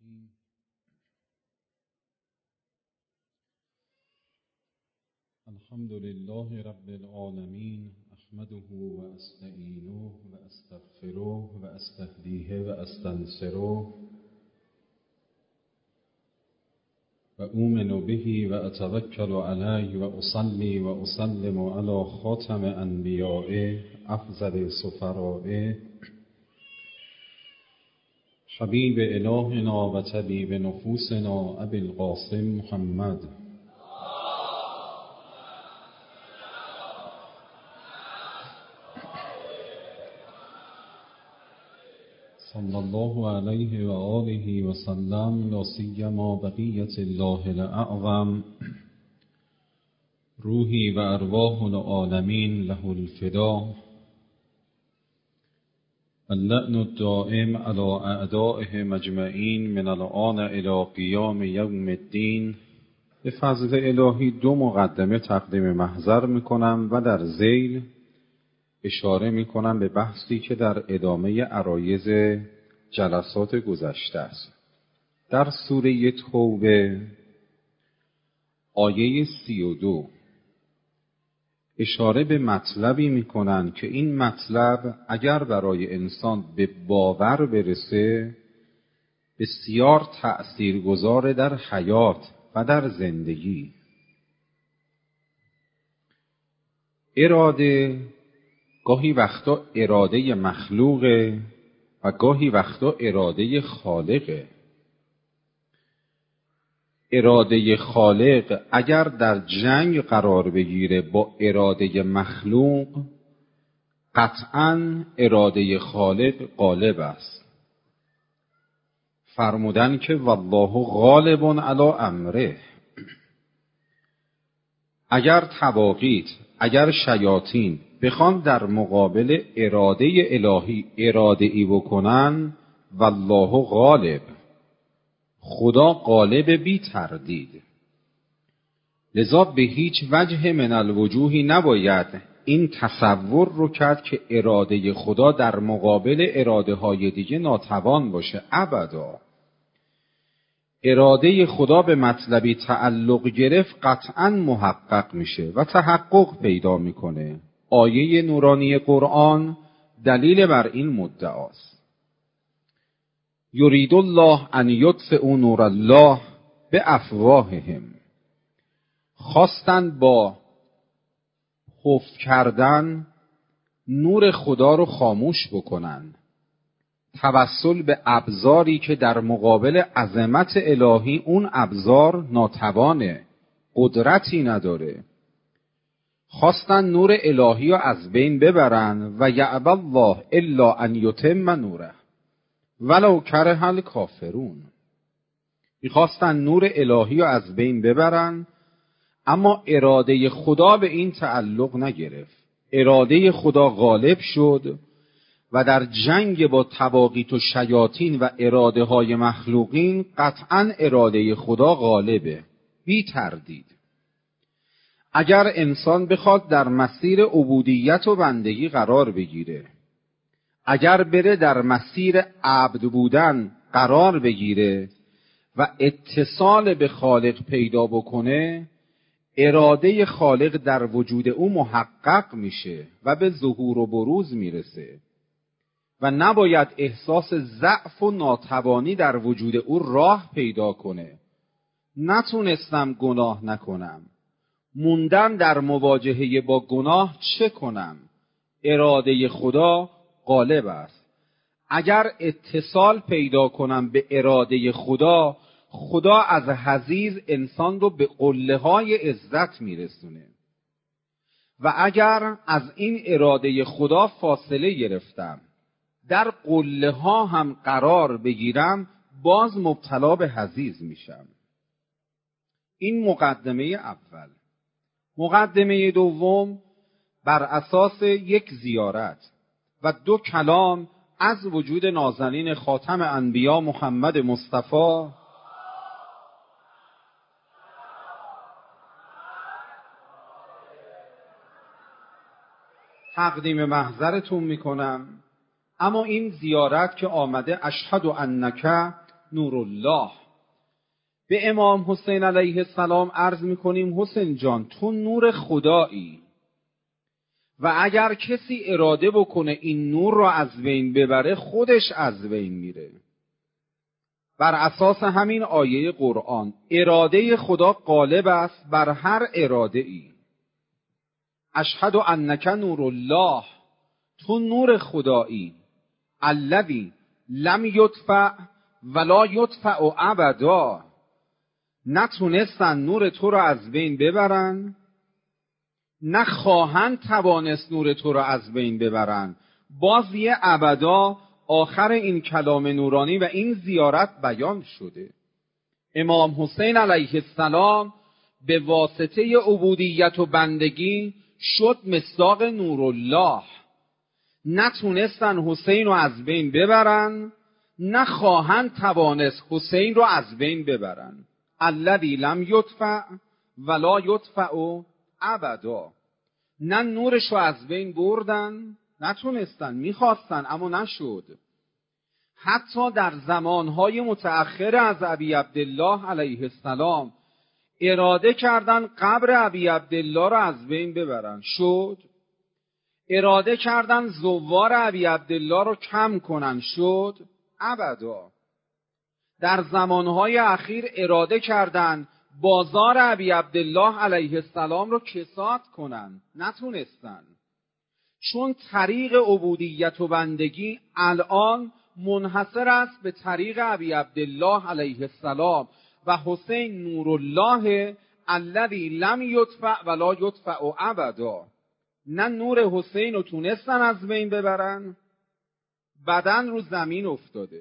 الرحیم. الحمد لله رب العالمین، احمده و استعینه و استغفره و استهدیه و استنصره و اؤمن به و اتوکل علیه و اصلی و اسلم علی خاتم انبیائه افضل سفرائه حبیب الهنا و طبیب نفوسنا ابی القاسم محمد صلی الله علیه و آله و سلم، لا سیما بقیة الله الاعظم روحی و ارواح العالمین له الفدا، اللعن الدائم علی اعدائهم اجمعین من الآن الی قیام یوم الدین. به فضل الهی دو مقدمه تقدیم محضر میکنم و در ذیل اشاره میکنم به بحثی که در ادامه عرایض جلسات گذشته است. در سوره توبه آیه 32 اشاره به مطلبی میکنن که این مطلب اگر برای انسان به باور برسه بسیار تأثیرگذار در حیات و در زندگی. اراده گاهی وقتا اراده مخلوقه و گاهی وقتا اراده خالقه. اراده خالق اگر در جنگ قرار بگیره با اراده مخلوق، قطعاً اراده خالق غالب است. فرمودن که والله غالب علی امره. اگر طواغیت، اگر شیاطین بخوان در مقابل اراده الهی اراده ای بکنن، والله غالب، خدا غالب بی تردید. لذا به هیچ وجه من الوجوهی نباید این تصور رو کرد که اراده خدا در مقابل اراده های دیگه ناتوان باشه. ابدا. اراده خدا به مطلبی تعلق گرفت قطعا محقق میشه و تحقق پیدا میکنه. آیه نورانی قرآن دلیل بر این مدعاست. یرید الله ان یطفئوا نور الله بافواههم. خواستند با حف کردن نور خدا رو خاموش بکنن، توسل به ابزاری که در مقابل عظمت الهی اون ابزار ناتوانه، قدرتی نداره. خواستن نور الهی رو از بین ببرن و یأبی الله الا ان یتم نوره ولو کره الکافرون. میخواستن نور الهی رو از بین ببرن، اما اراده خدا به این تعلق نگرفت. اراده خدا غالب شد و در جنگ با طواغیت و شیاطین و اراده های مخلوقین قطعا اراده خدا غالبه بی تردید. اگر انسان بخواد در مسیر عبودیت و بندگی قرار بگیره، اگر بره در مسیر عبد بودن قرار بگیره و اتصال به خالق پیدا بکنه، اراده خالق در وجود او محقق میشه و به ظهور و بروز میرسه و نباید احساس ضعف و ناتوانی در وجود او راه پیدا کنه. نتونستم گناه نکنم، موندم در مواجهه با گناه، چه کنم؟ اراده خدا غالب است. اگر اتصال پیدا کنم به اراده خدا، خدا از حضیض انسان رو به قله های عزت میرسونه. و اگر از این اراده خدا فاصله گرفتم، در قله ها هم قرار بگیرم، باز مبتلا به حضیض میشم. این مقدمه اول. مقدمه دوم بر اساس یک زیارت و دو کلام از وجود نازنین خاتم انبیا محمد مصطفی تقدیم محضرتون میکنم. اما این زیارت که آمده اشهد انک نور الله. به امام حسین علیه السلام عرض میکنیم حسین جان تو نور خدایی و اگر کسی اراده بکنه این نور را از بین ببره خودش از بین میره. بر اساس همین آیه قرآن اراده خدا غالب است بر هر اراده ای. اشهد انک نور الله، تو نور خدایی، الذی لم یطفأ ولا یطفأ ابدا، نتونستن نور تو رو از بین ببرن، نه خواهند توانست نور تو رو از بین ببرن. باز یه ابدا آخر این کلام نورانی و این زیارت بیان شده. امام حسین علیه السلام به واسطه عبودیت و بندگی شد مصداق نورالله. نتونستن حسین رو از بین ببرن، نه خواهند توانست حسین رو از بین ببرن. الذی لم یطفأ ولا یطفأ ابدا، نه نورش رو از بین بردن، نتونستن، میخواستن اما نشد. حتی در زمانهای متأخر از ابی عبدالله علیه السلام اراده کردن قبر ابی عبدالله رو از بین ببرن، شد. اراده کردن زوار ابی عبدالله رو کم کنن، شد؟ ابدا. در زمانهای اخیر اراده کردن بازار ابی عبدالله علیه السلام رو کساد کنن، نتونستن. چون طریق عبودیت و بندگی الان منحصر است به طریق ابی عبدالله علیه السلام و حسین نورالله الذی لم یطفأ ولا یطفأ ابدا. نه نور حسین رو تونستن از بین ببرن، بدن رو زمین افتاده،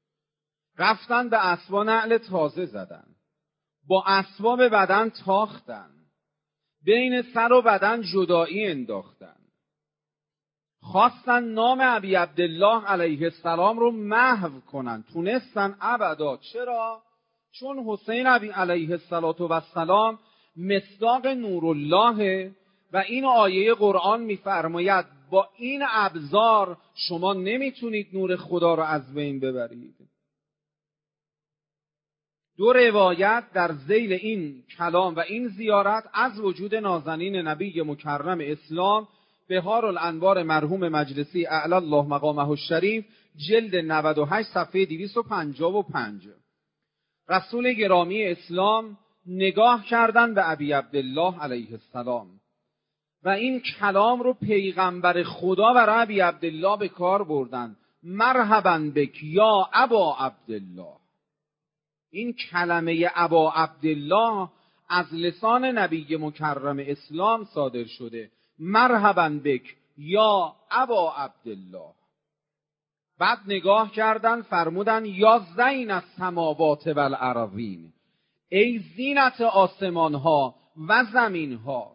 رفتن به اسبا نعل تازه زدن، با اسباب بدن تاختن، بین سر و بدن جدایی انداختن، خواستن نام ابی عبدالله علیه السلام رو محو کنن، تونستن؟ ابدا. چرا؟ چون حسین علیه السلام مصداق نورالله و این آیه قرآن میفرماید با این ابزار شما نمیتونید نور خدا رو از بین ببرید. دو روایت در ذیل این کلام و این زیارت از وجود نازنین نبی مکرم اسلام بهار الانوار مرحوم مجلسی اعلی الله مقامه الشریف جلد 98 صفحه 255. رسول گرامی اسلام نگاه کردن به ابی عبدالله علیه السلام و این کلام رو پیغمبر خدا برای ابی عبدالله به کار بردن. مرحبا بک یا ابا عبدالله. این کلمه ابا عبدالله از لسان نبی مکرم اسلام صادر شده. مرحبا بک یا ابا عبدالله. بعد نگاه کردن فرمودن یا زین السماوات و الارضین، ای زینت آسمان ها و زمین ها.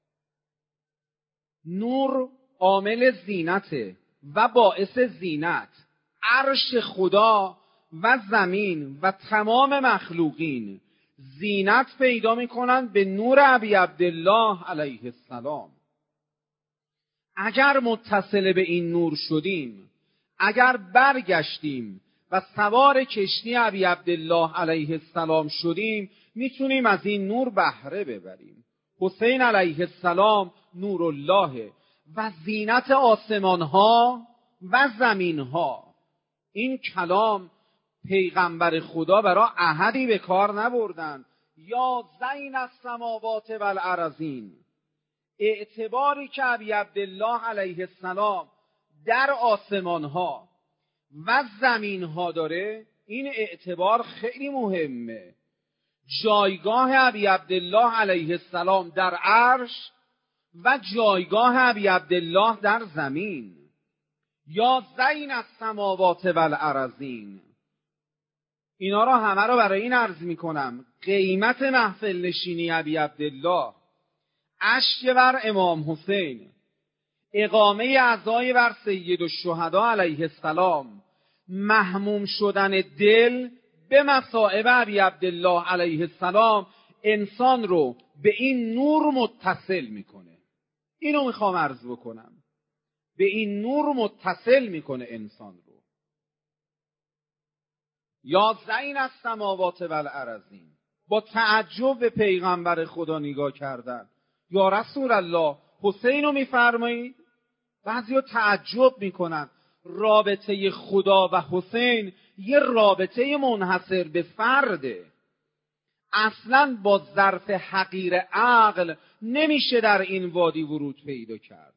نور عامل زینته و باعث زینت. عرش خدا و زمین و تمام مخلوقین زینت پیدا میکنند به نور ابی عبدالله علیه السلام. اگر متصل به این نور شدیم، اگر برگشتیم و سوار کشتی ابی عبدالله علیه السلام شدیم، میتونیم از این نور بهره ببریم. حسین علیه السلام نورالله و زینت آسمان ها و زمین ها. این کلام پیغمبر خدا برای احدی به کار نبردن. یا زین السماوات و الارضین. اعتباری که ابی عبدالله علیه السلام در آسمان ها و زمین ها داره، این اعتبار خیلی مهمه. جایگاه ابی عبدالله علیه السلام در عرش و جایگاه ابی عبدالله در زمین. یا زین السماوات و الارضین. اینا را همه را برای این عرض میکنم قیمت محفل نشینی ابی عبدالله، اشک بر امام حسین، اقامه عزای بر سید الشهدا علیه السلام، محموم شدن دل به مصائب ابی عبدالله علیه السلام انسان رو به این نور متصل میکنه. اینو میخوام عرض بکنم، به این نور متصل میکنه انسان رو. یا زین السماوات والارضین، با تعجب به پیغمبر خدا نگاه کردن. یا رسول الله، حسین رو میفرمایید؟ بعضیا تعجب میکنن. رابطه خدا و حسین یه رابطه منحصر به فرده. اصلاً با ظرف حقیر عقل نمیشه در این وادی ورود پیدا کرد.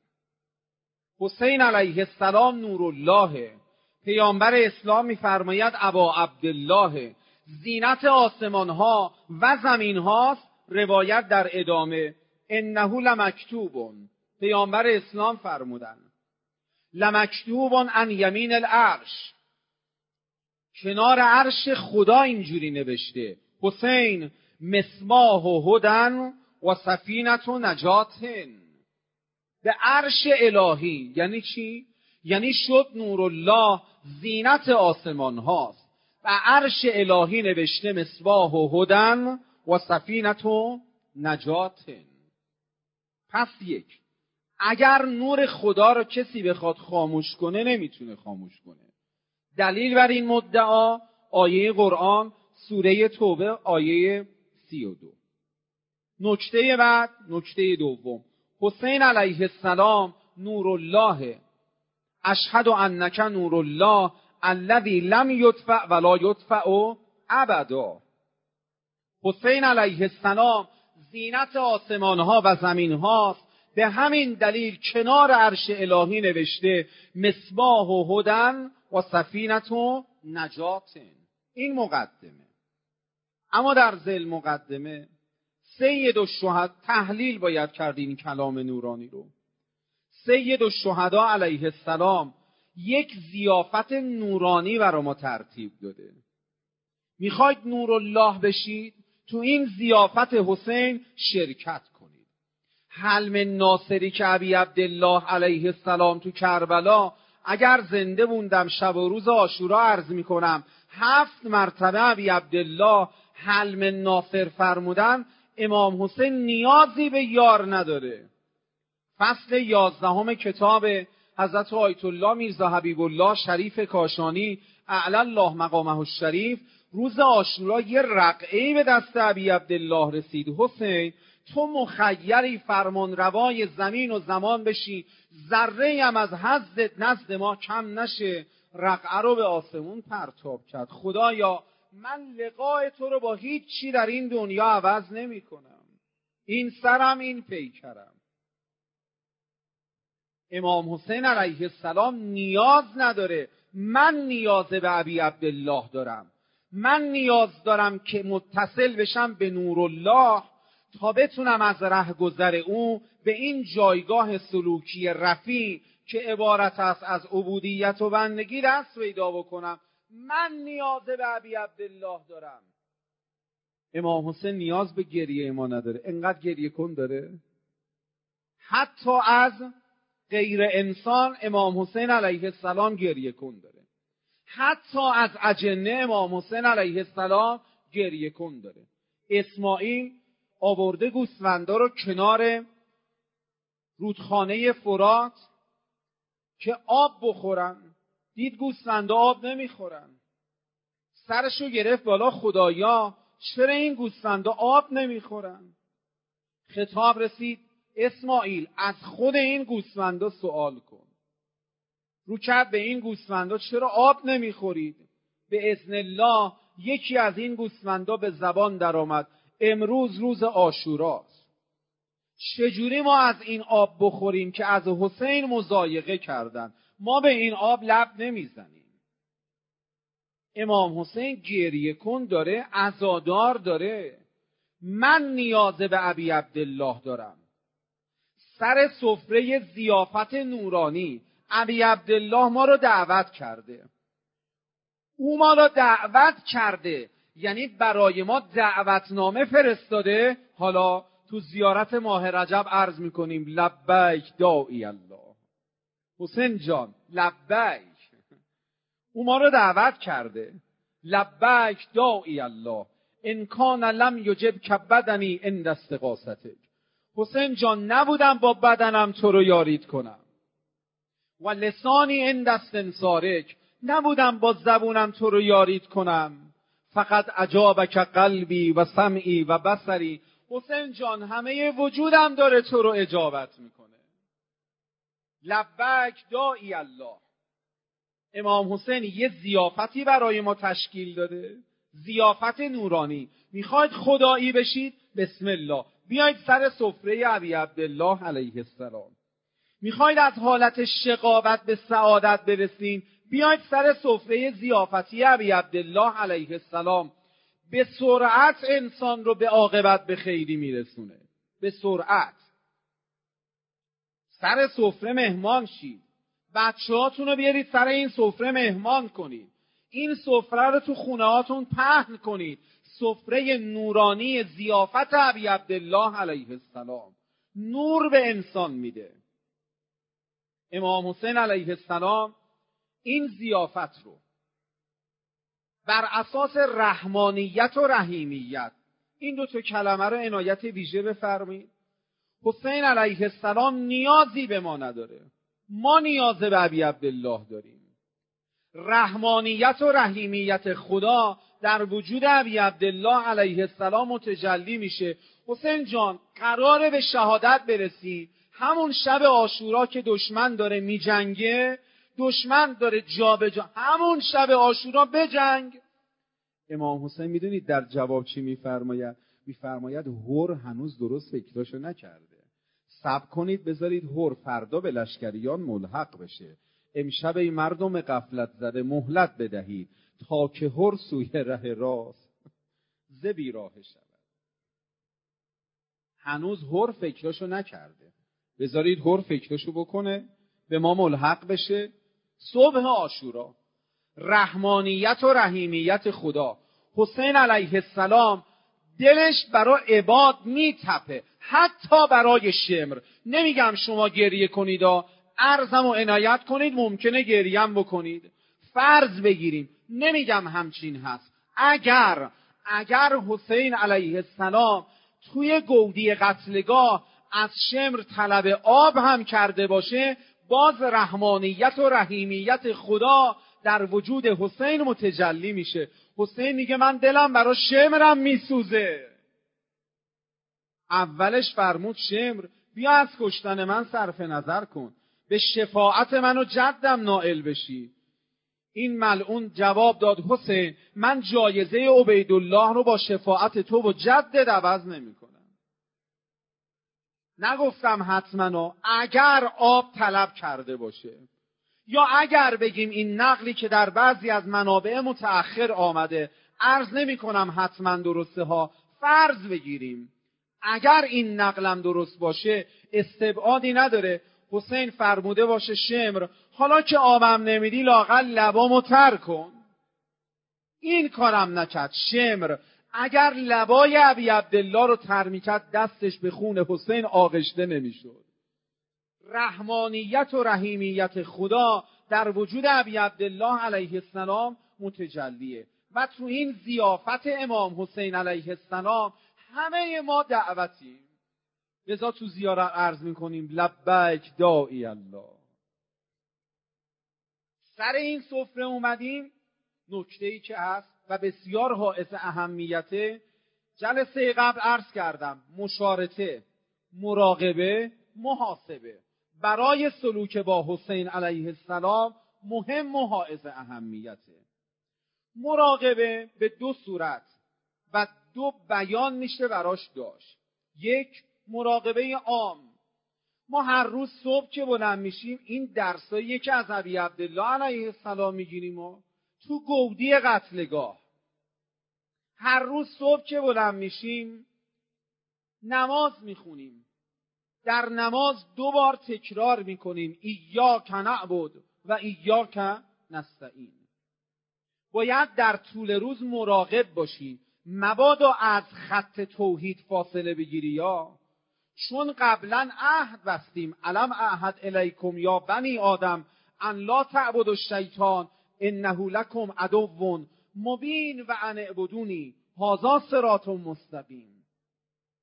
حسین علیه السلام نورالله، پیامبر اسلام میفرماید ابا عبدالله، زینت آسمان ها و زمین هاست. روایت در ادامه انه لمکتوب، پیامبر اسلام فرمودن لمکتوب عن یمین العرش، کنار عرش خدا اینجوری نوشته حسین مصباح و هدن و سفینت و نجاتن. به عرش الهی یعنی چی؟ یعنی شد نورالله زینت آسمان هاست، و عرش الهی نوشته مصباح و هدن و سفینت و نجاتن. پس یک، اگر نور خدا رو کسی بخواد خاموش کنه نمیتونه خاموش کنه. دلیل بر این مدعا آیه قرآن سوره توبه آیه 32. نکته بعد، نکته دوم، حسین علیه السلام نورالله، اشهد انک نورالله الذی لم یطفأ ولا یطفأ ابدا. حسین علیه السلام زینت آسمان ها و زمین هاست. به همین دلیل کنار عرش الهی نوشته مصباح و هدن و سفینت و نجاتن. این مقدمه. اما در ذیل مقدمه سید الشهدا، تحلیل باید کرد این کلام نورانی رو. سید الشهدا علیه السلام یک ضیافت نورانی برای ما ترتیب داده. میخواید نورالله بشید؟ تو این ضیافت حسین شرکت کنید. حلم ناصری که ابی عبدالله علیه السلام تو کربلا، اگر زنده بوندم شب و روز عاشورا عرض میکنم 7 مرتبه ابی عبدالله حلم ناصر فرمودن، امام حسین نیازی به یار نداره. فصل 11 کتاب حضرت آیت الله میرزا حبیب الله شریف کاشانی اعلی الله مقامه الشریف، روز عاشورا یه رقعه‌ای به دست ابی عبدالله رسید. حسین تو مخیری فرمان روای زمین و زمان بشی، ذره‌ای هم از حظت نزد ما کم نشه. رقعه رو به آسمون پرتاب کرد. خدایا من لقای تو رو با هیچ چی در این دنیا عوض نمی کنم. این سرم، این پیکرم. امام حسین علیه السلام نیاز نداره. من نیاز به ابی عبدالله دارم. من نیاز دارم که متصل بشم به نورالله تا بتونم از رهگذر او به این جایگاه سلوکی رفیع که عبارت است از عبودیت و بندگی دست پیدا بکنم. من نیاز به ابی عبدالله دارم. امام حسین نیاز به گریه ما نداره. انقدر گریه کن داره. حتی از غیر انسان امام حسین علیه السلام گریه کن داره. حتی از اجنه امام حسین علیه السلام گریه کن داره. اسماعیل آورده گوسفندا رو کنار رودخانه فرات که آب بخورن، دید گوسفندا آب نمیخورن. سرشو گرفت بالا، خدایا چرا این گوسفندا آب نمیخورن؟ خطاب رسید اسماعیل از خود این گوسفندا سوال کن. رو کرد به این گوسفندا چرا آب نمیخورید؟ به اذن الله یکی از این گوسفندا به زبان درآمد امروز روز عاشوراست. چجوری ما از این آب بخوریم که از حسین مضایقه کردن؟ ما به این آب لب نمیزنیم. امام حسین گریه کن داره، عزادار داره. من نیاز به ابی عبدالله دارم. سر سفره ضیافت نورانی ابی عبدالله ما رو دعوت کرده. او ما رو دعوت کرده یعنی برای ما دعوتنامه فرستاده. حالا تو زیارت ماه رجب عرض میکنیم لبیک داعی الله. حسین جان لبیک. او ما رو دعوت کرده. لبیک داعی الله ان کان لم یجب کبدنی عند استغاثتک. حسین جان نبودم با بدنم تو رو یارید کنم. و لسانی عند استنصارک، نبودم با زبونم تو رو یارید کنم. فقط اجابک قلبی و سمعی و بصری. حسین جان همه وجودم داره تو رو اجابت میکنه. لبک داعی الله. امام حسین یه ضیافتی برای ما تشکیل داده، ضیافت نورانی. میخواید خدایی بشید؟ بسم الله، بیاید سر سفره ابی عبدالله علیه السلام. میخواید از حالت شقاوت به سعادت برسین؟ بیاید سر سفره ضیافتی ابی عبدالله علیه السلام. به سرعت انسان رو به عاقبت به خیری میرسونه، به سرعت. سر سفره مهمان شید، بچه‌هاتون رو بیارید سر این سفره مهمان کنید، این سفره رو تو خونه هاتون پهن کنید. سفره نورانی ضیافت ابی عبدالله علیه السلام نور به انسان میده. امام حسین علیه السلام این ضیافت رو بر اساس رحمانیت و رحیمیت، این دو تا کلمه رو عنایت ویژه بفرمایید. حسین علیه السلام نیازی به ما نداره، ما نیاز به ابی عبدالله داریم. رحمانیت و رحیمیت خدا در وجود ابی عبدالله علیه السلام متجلی میشه. حسین جان قراره به شهادت برسی همون شب عاشورا که دشمن داره میجنگه، دشمن داره جا به جا، همون شب عاشورا بجنگ. امام حسین میدونید در جواب چی میفرماید؟ میفرماید هور هنوز درست فکراشو نکرده، صبر کنید بذارید هور فردا به لشکریان ملحق بشه. امشب ای مردم غفلت زده مهلت بدهید تا که هور سوی ره راست ز بیراه شود. هنوز هور فکراشو نکرده، بذارید هور فکراشو بکنه به ما ملحق بشه. صبح عاشورا رحمانیت و رحیمیت خدا. حسین علیه السلام دلش برای عباد میتپه، حتی برای شمر. نمیگم شما گریه کنید و عرضم و عنایت کنید، ممکنه گریم بکنید، فرض بگیریم، نمیگم همچین هست. اگر حسین علیه السلام توی گودی قتلگاه از شمر طلب آب هم کرده باشه، باز رحمانیت و رحیمیت خدا در وجود حسین متجلی میشه. حسین میگه من دلم برای شمرم میسوزه. اولش فرمود شمر بیا از کشتن من صرف نظر کن، به شفاعت من و جدم نائل بشی. این ملعون جواب داد حسین من جایزه عبیدالله رو با شفاعت تو و جدت عوض نمی کنم. نگفتم حتما اگر آب طلب کرده باشه، یا اگر بگیم این نقلی که در بعضی از منابع متأخر آمده، عرض نمی کنم حتما درسته ها، فرض بگیریم اگر این نقلم درست باشه استبعادی نداره حسین فرموده باشه شمر حالا که آبم نمیدی لااقل لبامو تر کن. این کارم نکرد. شمر اگر لبای ابی عبدالله رو تر میکرد دستش به خون حسین آغشته نمیشد. رحمانیت و رحیمیت خدا در وجود ابی عبدالله علیه السلام متجلیه و تو این ضیافت امام حسین علیه السلام همه ما دعوتیم. لذا تو زیارت عرض میکنیم لبیک داعی الله. سر این سفره اومدیم. نکته‌ای که هست و بسیار حائز اهمیته، جلسه قبل عرض کردم مشارطه، مراقبه، محاسبه برای سلوک با حسین علیه السلام مهم و حائز اهمیته. مراقبه به دو صورت و دو بیان میشه براش داشت. یک، مراقبه عام. ما هر روز صبح که بلند میشیم این درسایی که از ابی عبدالله علیه السلام میگیریم و تو گودی قتلگاه، هر روز صبح که بلند میشیم نماز میخونیم، در نماز 2 بار تکرار میکنیم ایاک نعبد و ایاک نستعین. باید در طول روز مراقب باشی مبادا از خط توحید فاصله بگیری، یا چون قبلا عهد بستیم الم اعهد الیکم یا بنی آدم ان لا تعبدوا الشیطان انه لکم عدو مبین و ان اعبدونی هذا صراط مستقیم.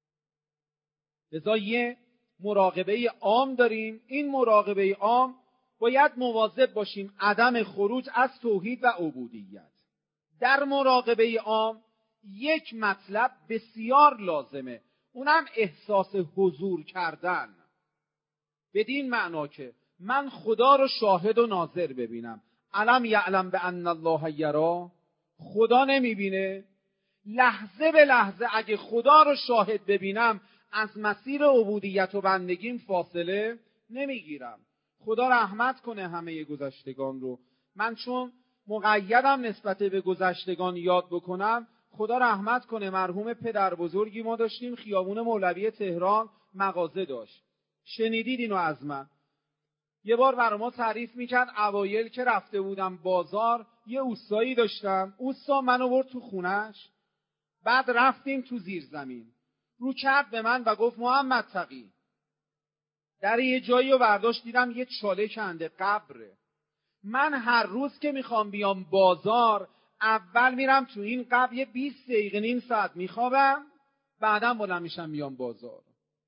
لذا یه مراقبه عام داریم. این مراقبه عام باید مواظب باشیم عدم خروج از توحید و عبودیت. در مراقبه عام یک مطلب بسیار لازمه، اونم احساس حضور کردن. بدین معنا که من خدا رو شاهد و ناظر ببینم. الم یعلم بان الله یرا، خدا نمیبینه؟ لحظه به لحظه اگه خدا رو شاهد ببینم از مسیر عبودیت و بندگیم فاصله نمیگیرم. خدا رحمت کنه همه گذشتگان رو. من چون مقیدم نسبت به گذشتگان یاد بکنم، خدا رحمت کنه مرحوم پدر بزرگی ما داشتیم خیابون مولوی تهران مغازه داشت. شنیدید اینو از من؟ یه بار برای ما تعریف میکرد اوایل که رفته بودم بازار، یه اوستایی داشتم، اوستا منو برد تو خونش، بعد رفتیم تو زیرزمین، رو کرد به من و گفت محمد تقی، در یه جایی رو برداشت دیدم یه چاله کنده قبره. من هر روز که میخوام بیام بازار، اول میرم تو این قبر یه 20 دقیقه نیم ساعت میخوابم، بعدم بلند میشم میام بازار.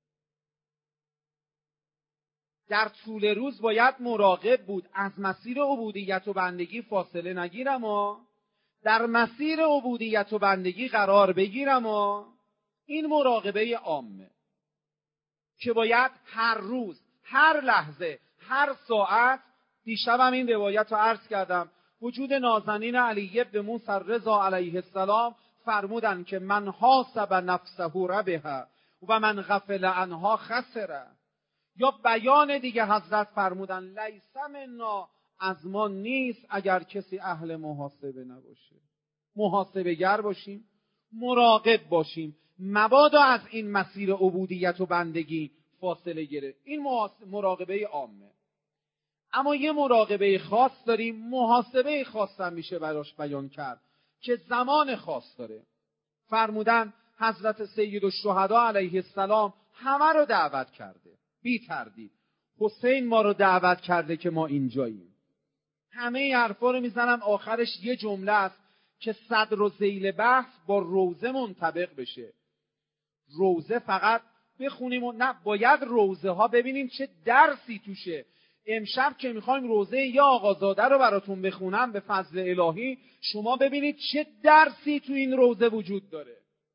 در طول روز باید مراقب بود از مسیر عبودیت و بندگی فاصله نگیرم و در مسیر عبودیت و بندگی قرار بگیرم و این مراقبه عامه که باید هر روز، هر لحظه، هر ساعت. دیشبم این روایت رو عرض کردم. وجود نازنین علی بن موسی رضا علیه السلام فرمودن که من حاسب نفسه ربح و من غفل عنها خسره. یا بیان دیگه حضرت فرمودن لیس منا، از ما نیست اگر کسی اهل محاسبه نباشه. محاسبه گر باشیم، مراقب باشیم، مبادا از این مسیر عبودیت و بندگی فاصله گرفت. این مراقبه عامه. اما یه مراقبه خاص داریم، محاسبه خاص هم میشه براش بیان کرد که زمان خاص داره. فرمودن حضرت سید الشهدا علیه السلام همه رو دعوت کرده بی تردید. حسین ما رو دعوت کرده که ما اینجاییم. همه ای حرفا رو میزنم، آخرش یه جمله است که صدر و ذیل بحث با روزه منطبق بشه. روزه فقط بخونیم و نه، باید روزه ها ببینیم چه درسی توشه. امشب که میخوایم روزه یا آقازاده رو براتون بخونم به فضل الهی، شما ببینید چه درسی تو این روزه وجود داره.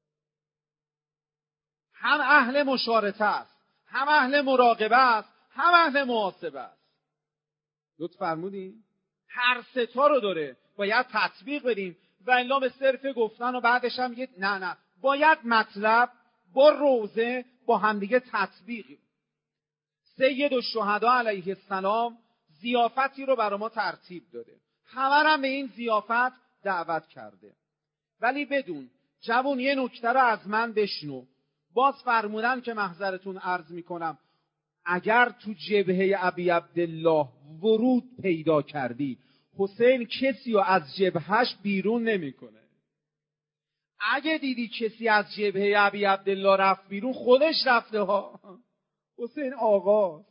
هم اهل مشارطه است، هم اهل مراقبه است، هم اهل محاسبه است. لطف فرمودین؟ هر ستا رو داره، باید تطبیق بدیم و الا به صرف گفتن و بعدش هم نه باید مطلب با روزه با همدیگه تطبیق. سید الشهدا علیه السلام ضیافتی رو برای ما ترتیب داده، همه هم به این ضیافت دعوت کرده. ولی بدون جوون یه نکته رو از من بشنو. باز فرمودن که محضرتون عرض میکنم، اگر تو جبهه ابی عبدالله ورود پیدا کردی، حسین کسی رو از جبهش بیرون نمیکنه. اگه دیدی کسی از جبهه ابی عبدالله رفت بیرون، خودش رفته ها. حسین آقاست،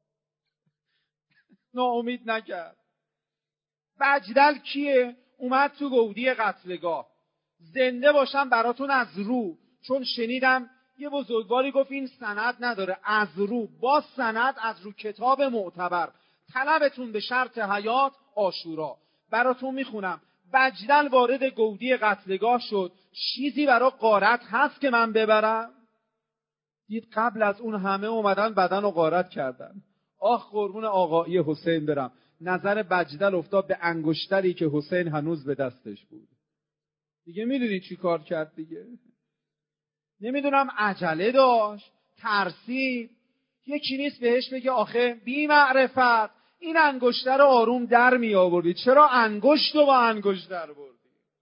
ناامید نکرد. بجدل کیه؟ اومد تو گودی قتلگاه. زنده باشم براتون از رو، چون شنیدم یه بزرگواری گفت این سند نداره، از رو با سند، از رو کتاب معتبر، طلبتون به شرط حیات عاشورا. براتون میخونم. بجدل وارد گودی قتلگاه شد، چیزی برای غارت هست که من ببرم؟ دید قبل از اون همه اومدن بدن رو غارت کردن. آخ قربون آقایی حسین برم. نظر بجدل افتاد به انگشتری که حسین هنوز به دستش بود. دیگه میدونی چی کار کرد دیگه؟ نمیدونم عجله داشت، ترسید. یکی نیست بهش بگه آخه بی معرفت این انگشتر رو آروم در می آوردی، چرا انگشت رو با انگشت در بردی؟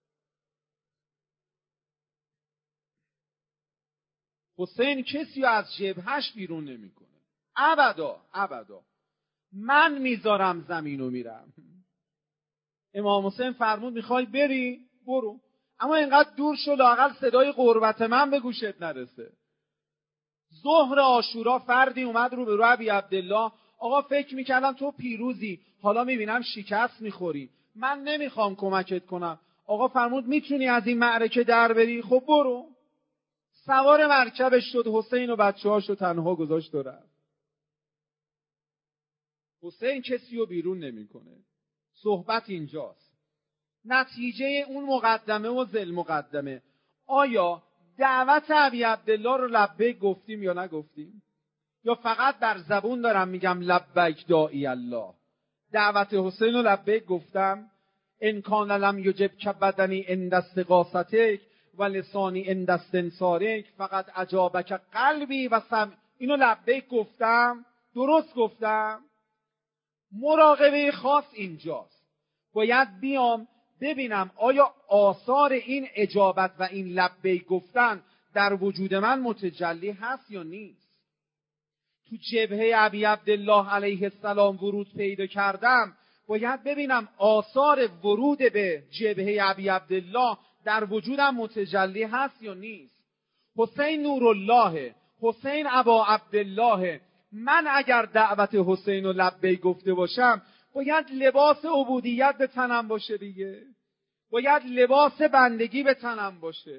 حسین کسی از جبهش بیرون نمیکنه. ابدا. من میذارم زمین رو میرم. امام حسین فرمود میخوای بری؟ برو. اما اینقدر دور شو لااقل صدای قربت من به گوشت نرسه. ظهر عاشورا فردی اومد رو به رو ابی عبدالله. آقا فکر میکردم تو پیروزی، حالا میبینم شکست میخوری، من نمیخوام کمکت کنم. آقا فرمود میتونی از این معرکه در بری؟ خب برو. سوار مرکبش شد، حسین و بچه‌هاشو تنها گذاشت و رفت. حسین کسی رو بیرون نمیکنه. صحبت اینجاست. نتیجه اون مقدمه و ذل مقدمه، آیا دعوت ابی عبدالله رو لبیک گفتیم یا نگفتیم؟ یا فقط در زبون دارم میگم لبیک داعی الله؟ دعوت حسین رو لبیک گفتم؟ ان کان لم یجب بدنی عند استغاثتک و لسانی عند استنصارک فقط اجابک قلبی و سمع. اینو لبیک گفتم؟ درست گفتم؟ مراقبه خاص اینجاست. باید بیام ببینم آیا آثار این اجابت و این لبیک گفتن در وجود من متجلی هست یا نیست. تو جبهه ابی عبدالله علیه السلام ورود پیدا کردم، باید ببینم آثار ورود به جبهه ابی عبدالله در وجودم متجلی هست یا نیست. حسین نورالله، حسین ابا عبدالله. من اگر دعوت حسین رو لبیک گفته باشم، باید لباس عبودیت به تنم باشه دیگه. باید لباس بندگی به تنم باشه.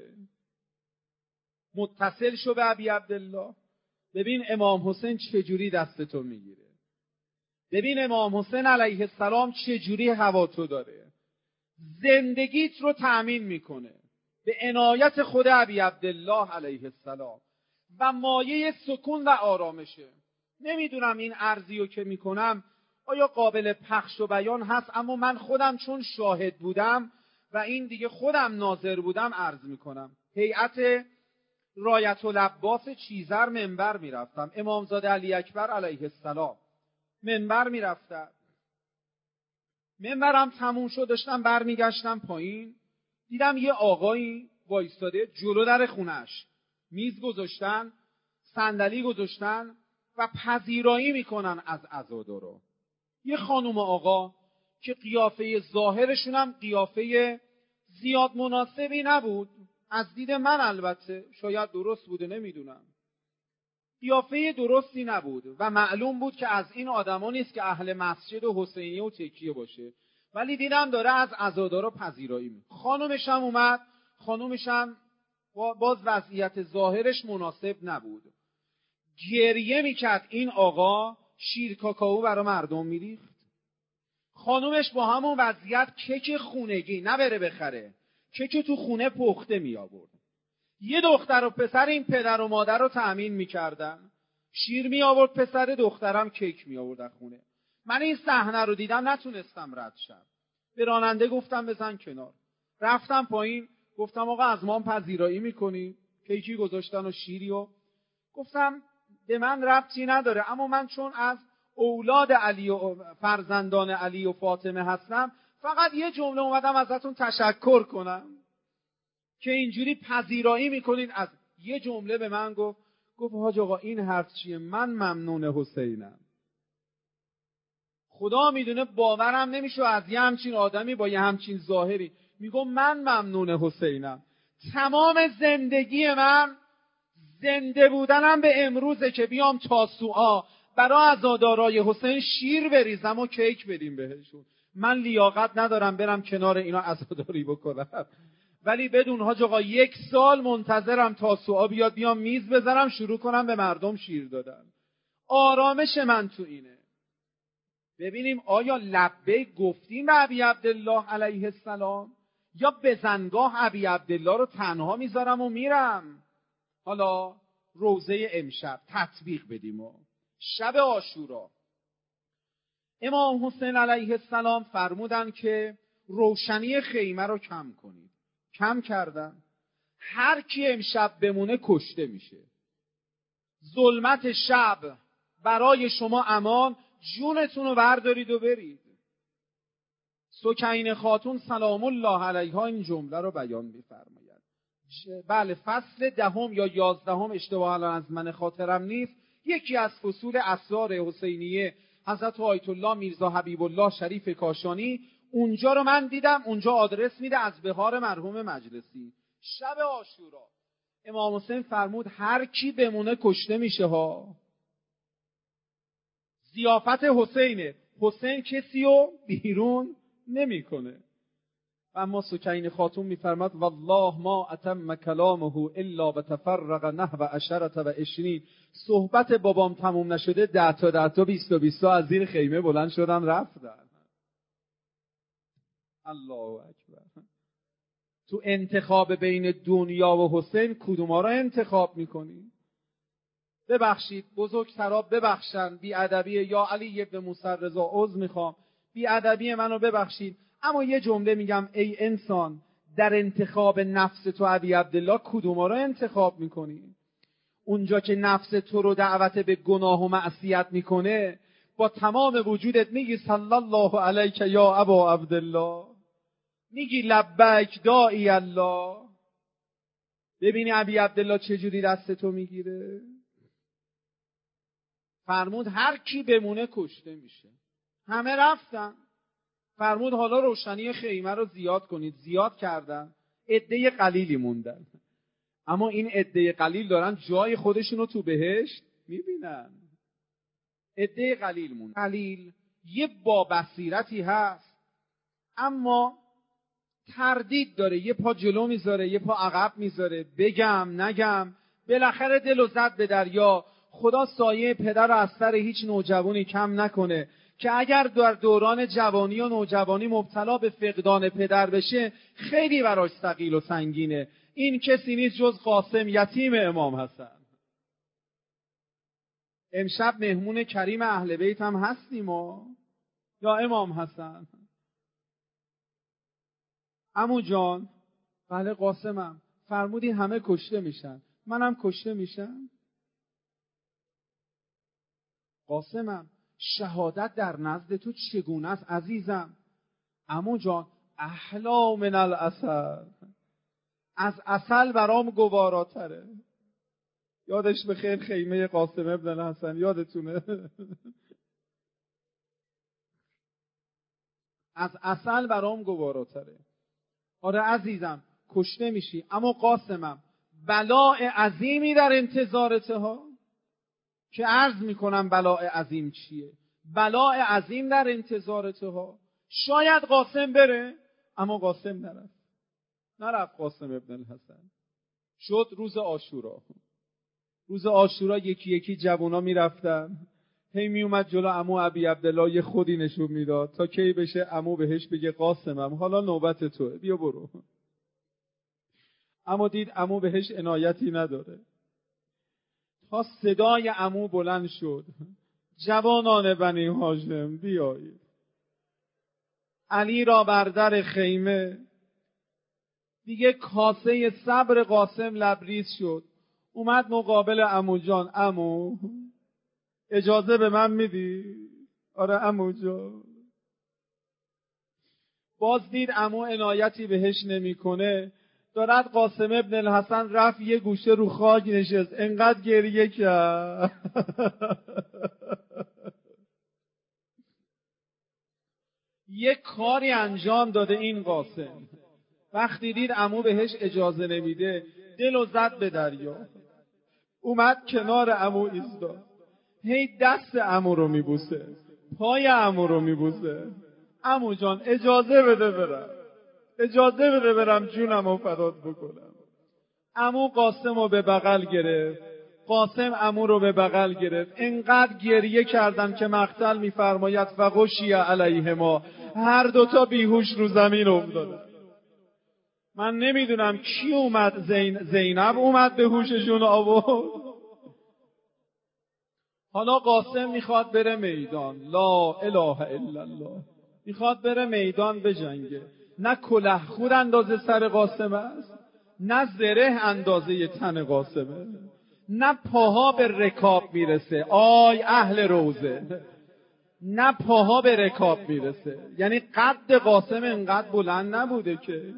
متصل شو به ابی عبدالله. ببین امام حسین چجوری دستتو میگیره. ببین امام حسین علیه السلام چجوری هوا تو داره. زندگیت رو تأمین میکنه به عنایت خود ابی عبدالله علیه السلام و مایه سکون و آرامشه. نمیدونم این عرضیو که میکنم آیا قابل پخش و بیان هست، اما من خودم چون شاهد بودم و این دیگه خودم ناظر بودم عرض میکنم. هیئت رایت العباس چیزر منبر میرفتم، امامزاده علی اکبر علیه السلام منبر میرفتم. منبرم تموم شد، داشتم برمیگشتم پایین، دیدم یه آقایی وایستاده جلو در خونش، میز گذاشتن، صندلی گذاشتن و پذیرایی میکنن از عزادارا. یه خانم آقا که قیافه ظاهرشون هم قیافه زیاد مناسبی نبود، از دید من البته، شاید درست بوده نمیدونم، قیافه درستی نبود و معلوم بود که از این آدما نیست که اهل مسجد و حسینیه و تکیه باشه، ولی دیدم داره از عزادارا پذیرایی میکنه. خانومش هم اومد، خانومش هم باز وضعیت ظاهرش مناسب نبود، گریه میکرد. این آقا شیر کاکائو برای مردم میریخت. خانومش با همون وضعیت کیک خونگی نبره بخره، کیک تو خونه پخته می آورد. یه دختر و پسر این پدر و مادر رو تأمین میکردن، شیر می آورد پسر، دخترم کیک می آورد از خونه. من این صحنه رو دیدم نتونستم رد شم. به راننده گفتم بزن کنار. رفتم پایین، گفتم آقا از ما پذیرایی میکنی؟ کیکی گذاشتن و شیری و گفتم به من ربطی نداره، اما من چون از اولاد علی و فرزندان علی و فاطمه هستم، فقط یه جمله اومدم ازتون تشکر کنم که اینجوری پذیرایی میکنین. از یه جمله به من گفت حاج آقا این حرف چیه؟ من ممنون حسینم. خدا میدونه باورم نمیشه از یه همچین آدمی با یه همچین ظاهری میگم من ممنون حسینم. تمام زندگی من زنده بودنم به امروزه که بیام تاسوعا برای عزادارای حسین شیر بریزم و کیک بدیم بهشون. من لیاقت ندارم برم کنار اینا عزاداری بکنم، ولی بدون حاج آقا 1 سال منتظرم تاسوعا بیاد، بیام میز بذارم شروع کنم به مردم شیر دادن. آرامش من تو اینه. ببینیم آیا لبیک گفتیم به ابی عبدالله علیه السلام یا بزنگاه ابی عبدالله رو تنها میذارم و میرم. حالا روزه امشب تطبیق بدیم. و شب عاشورا امام حسین علیه السلام فرمودن که روشنی خیمه رو کم کنید. کم کردن. هر کی امشب بمونه کشته میشه. ظلمت شب برای شما امان، جونتون رو بردارید و برید. سکینه خاتون سلام الله علیها این جمله رو بیان می‌فرماید. بله فصل 10 یا 11 اشتباه الان از من خاطرم نیست، یکی از فصول اسرار حسینیه حضرت آیت الله میرزا حبیب الله شریف کاشانی، اونجا رو من دیدم، اونجا آدرس میده از بهار مرحوم مجلسی. شب عاشورا امام حسین فرمود هر کی بمونه کشته میشه ها. ضیافت حسینه، حسین کسی رو بیرون نمیکنه. و اما سکینه خاتون میفرماد والله ما اتم کلامه الا بتفرق نحو 10 و 20. صحبت بابام تموم نشده 10 تا 20 از زیر خیمه بلند شدن رفتن. الله اکبر. تو انتخاب بین دنیا و حسین کدوما رو انتخاب میکنی؟ ببخشید بزرگترا ببخشن بی‌ادبی یا علی ابن موسی رضا عذر میخوام، بی‌ادبی منو ببخشید، اما یه جمله میگم ای انسان، در انتخاب نفس تو ابی عبدالله کدوما رو انتخاب میکنی؟ اونجا که نفس تو رو دعوت به گناه و معصیت میکنه با تمام وجودت میگی صلی الله علیک یا ابا عبدالله، میگی لبیک داعی الله. ببینی ابی عبدالله چجوری دست تو میگیره؟ فرمود هر کی بمونه کشته میشه. همه رفتن. فرمود حالا روشنی خیمه رو زیاد کنید. زیاد کردن، عده قلیلی موندن، اما این عده قلیل دارن جای خودشون رو تو بهشت میبینن. عده قلیل موندن. قلیل یه با بصیرتی هست اما تردید داره، یه پا جلو میذاره یه پا عقب میذاره، بگم نگم، بالاخره دلو زد به دریا. خدا سایه پدر رو از سر هیچ نوجوانی کم نکنه که اگر در دوران جوانی و نوجوانی مبتلا به فقدان پدر بشه خیلی براش ثقیل و سنگینه. این کسی نیست جز قاسم یتیم امام حسن. امشب مهمون کریم اهل بیت هم هستیم یا امام حسن؟ عمو جان. بله قاسمم. فرمودی همه کشته میشن، منم کشته میشم؟ قاسمم شهادت در نزد تو چگونه است عزیزم؟ عمو جان احلا من العسل، از عسل برام گواراتره. یادش بخیر خیمه قاسم ابن الحسن، یادتونه؟ از عسل برام گواراتره. آره عزیزم کشته میشی، اما قاسمم بلاء عظیمی در انتظارته ها. که عرض میکنم بلاء عظیم چیه؟ بلاء عظیم در انتظارته ها. شاید قاسم بره، اما قاسم نرفت قاسم ابن الحسن. شد روز عاشورا. روز عاشورا یکی یکی جوونا میرفتن، هی میومد جلو عمو ابی عبدالله یه خودی نشون میداد تا کی بشه عمو بهش بگه قاسمم حالا نوبت توه بیا برو. اما دید عمو بهش عنایتی نداره تا صدای عمو بلند شد جوانان بنی هاشم بیایید. علی را بر در خیمه. دیگه کاسه صبر قاسم لبریز شد. اومد مقابل عمو جان. عمو اجازه به من میدی؟ آره عمو جان. باز دید عمو عنایتی بهش نمیکنه. دارد قاسم ابن الحسن رفت یه گوشه رو خاک نشست، انقدر گریه کرد. یه کاری انجام داده این قاسم. وقتی دید عمو بهش اجازه نمیده دلو زد به دریا. اومد کنار عمو ایستاد، هی دست عمو رو میبوسه، پای عمو رو میبوسه. عمو جان اجازه بده برم، اجازه بده برم جونمو فدات بکنم. عمو قاسم رو به بغل گرفت، قاسم عمو رو به بغل گرفت. انقدر گریه کردن که مقتل میفرماید فغشی علیهما، هر دوتا بیهوش رو زمین افتادن. من نمیدونم کی اومد، زینب اومد به هوششون آورد. حالا قاسم میخواد بره میدان، لا اله الا الله، میخواد بره میدان بجنگه. نه کله خود اندازه سر قاسم است، نه زره اندازه تن قاسمه، نه پاها به رکاب میرسه. آی اهل روزه، نه پاها به رکاب میرسه. یعنی قد قاسم انقدر بلند نبوده که.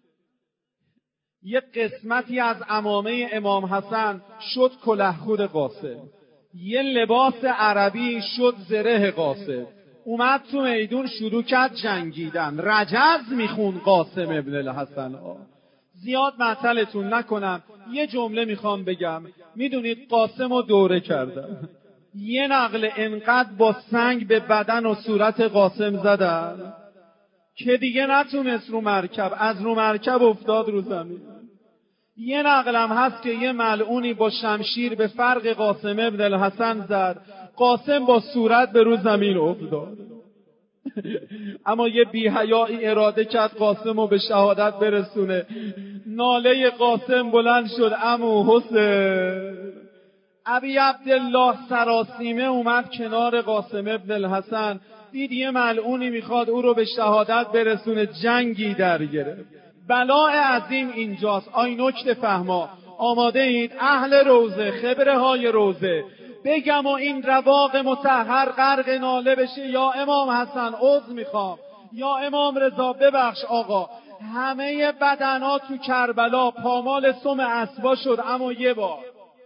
یه قسمتی از عمامه امام حسن شد کله خود قاسم، یه لباس عربی شد زره قاسم. اومد تو میدون شروع کرد جنگیدن، رجز میخون قاسم ابن الحسن. زیاد معطلتون نکنم، یه جمله میخوام بگم. میدونید قاسم رو دوره کردن، یه نقل انقدر با سنگ به بدن و صورت قاسم زدن که دیگه نتونست رو مرکب، از رو مرکب افتاد رو زمین. یه نقلم هست که یه ملعونی با شمشیر به فرق قاسم ابن الحسن زد، قاسم با صورت به رو زمین افتاد. اما یه بی‌حیایی اراده کرد قاسم رو به شهادت برسونه. ناله قاسم بلند شد عمو حسین. ابی عبدالله سراسیمه اومد کنار قاسم ابن الحسن، دید یه ملعونی میخواد او رو به شهادت برسونه، جنگی در گرفت. بلاء عظیم اینجاست. آی نکته فهما، آماده اید اهل روزه، خبره های روزه، بگم و این رواق مطهر غرق ناله بشه؟ یا امام حسن عذر میخوام، یا امام رضا ببخش آقا، همه بدنها تو کربلا پامال سم اسبا شد. اما یه بار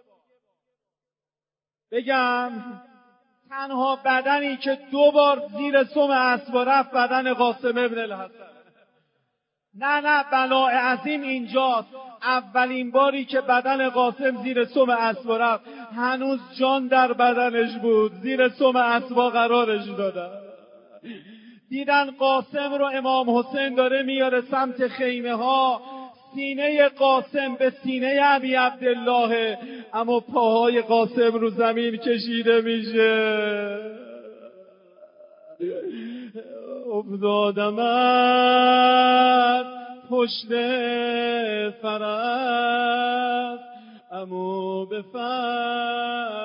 بگم، تنها بدنی که 2 بار زیر سم اسبا رفت بدن قاسم ابن الحسن. نه بلاء عظیم اینجاست. اولین باری که بدن قاسم زیر سم اسبا رفت هنوز جان در بدنش بود، زیر سم اسبا قرارش دادن. دیدن قاسم رو امام حسین داره میاره سمت خیمه ها، سینه قاسم به سینه ابی عبدالله، اما پاهای قاسم رو زمین کشیده میشه. افتادم از پشت فرس، اما به فرق